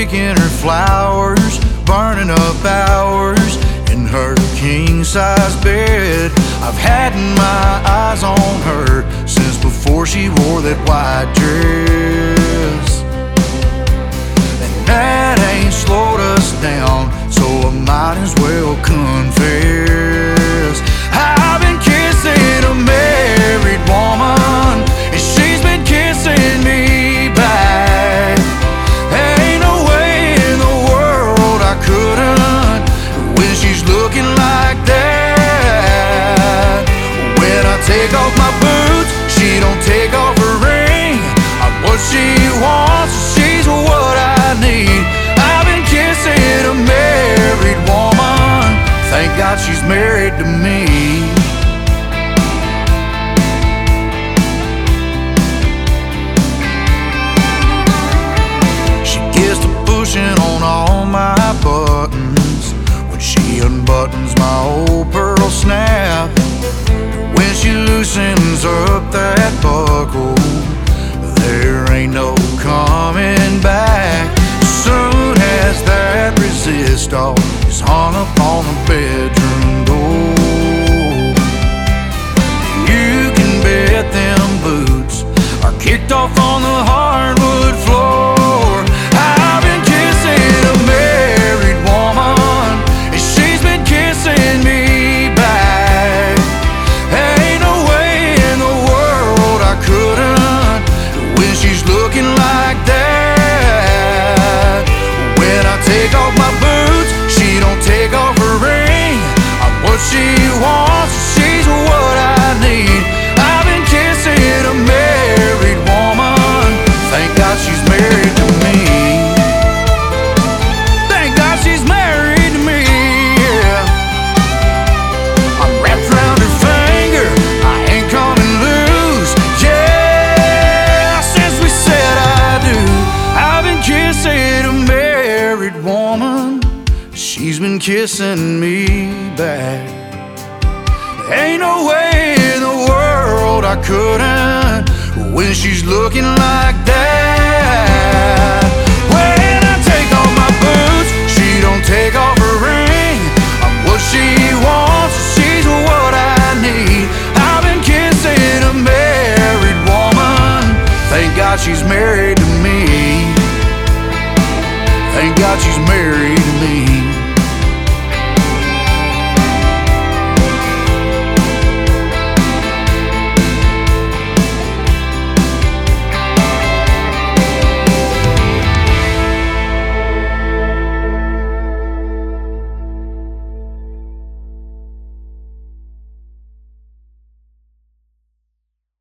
picking her flowers, burning up hours in her king-size bed. I've had my eyes on her since before she wore that white dress, and that ain't slowed us down, so I might as well confess. I've been kissing a married woman, and she's been kissing me back. Ain't no way in the world I couldn't when she's looking like that. When I take off my boots, she don't take off her ring. I'm what she wants, she's what I need. I've been kissing a married woman, thank God she's married to me. She gets to pushing on all my buttons when she unbuttons my old pearl snap. When she loosens up that buckle, there ain't no coming back. Soon as that resistor is hung up on the bedroom door, you can bet them boots are kicked off on the hardwood floor. I've been kissing a married woman, and she's been kissing me back. Ain't no way in the world I couldn't when she's looking like that. When I take off my boots, she don't take off her ring. I'm what she wants, she's what I need. I've been kissing a married woman, thank God she's married to me. Thank God she's married to me, yeah. I'm wrapped around her finger, I ain't coming loose, yeah. Since we said I do, I've been kissing a married woman, she's been kissing me back. Ain't no way in the world I couldn't when she's looking like that. When I take off my boots, she don't take off her ring. I'm what she wants, she's what I need. I've been kissing a married woman, thank God she's married to me. Thank God she's married to me.